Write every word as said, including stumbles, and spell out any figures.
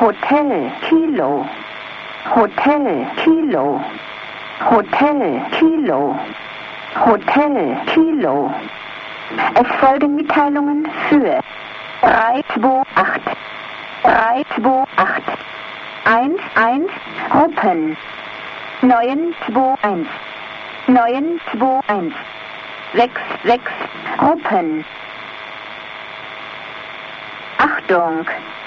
Hotel Kilo, Hotel Kilo, Hotel Kilo, Hotel Kilo. Es folgen Mitteilungen für drei zwei acht, drei zwei acht, eins eins Ruppen, neun zwei eins, neun zwei eins, sechs sechs Ruppen. Achtung!